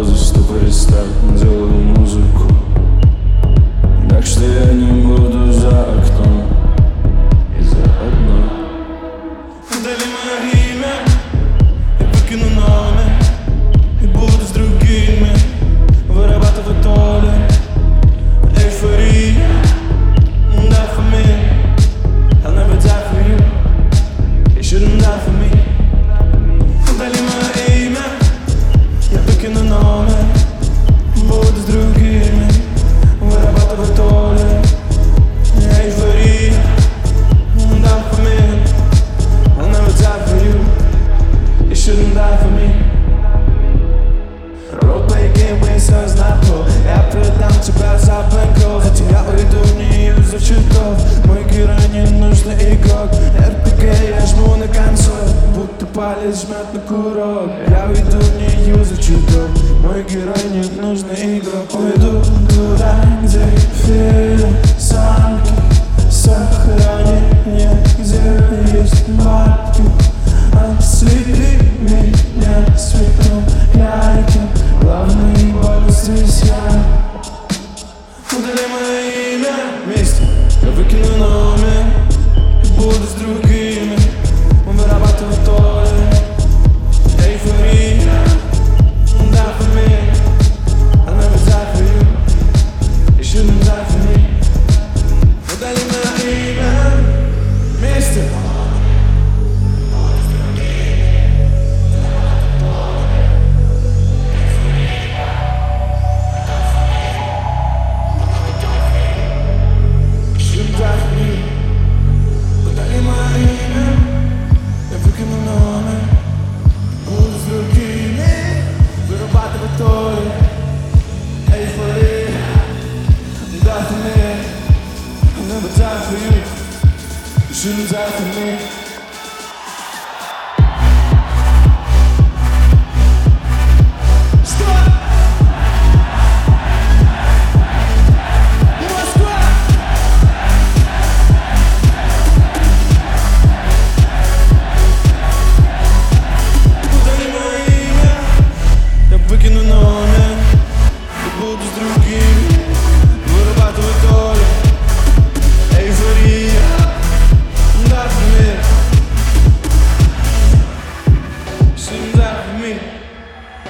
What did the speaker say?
паузу, ступор рестарт, делаю музыку. Так что я не буду за окном и заодно. Удали мое имя, я выкину номер и буду с другими вырабатывать долю эйфории. Die for me, I'll never die for you. You shouldn't die for me. Удали мое имя, я выкину номер, буду с другими вырабатывать долю эйфории. Die for me, I'll never die for you. You shouldn't die for me. Roleplay game, мы все знакомы. Я предам тебя за панков. За тебя уйду, не юзав чутов. Мой герой не нужный игрок. RPG я жму на консоль, будто палец жмет на курок. Я уйду, не юзав чутов. Мой герой не нужный игрок. Уйду туда, где фильм самки сохранение, где есть бабки. Ослепи меня светом ярким. Главный боль здесь я. Удали мое имя вместе, я выкину номер и буду с другими вырабатывать долю эйфории. Die for me, I'll never die for you. You shouldn't die for me. Удали мое имя вместе. Удали мое имя, я выкину номер, буду с другими вырабатывать долю эйфории. Die for me, I'll never die for you. You shouldn't die for me.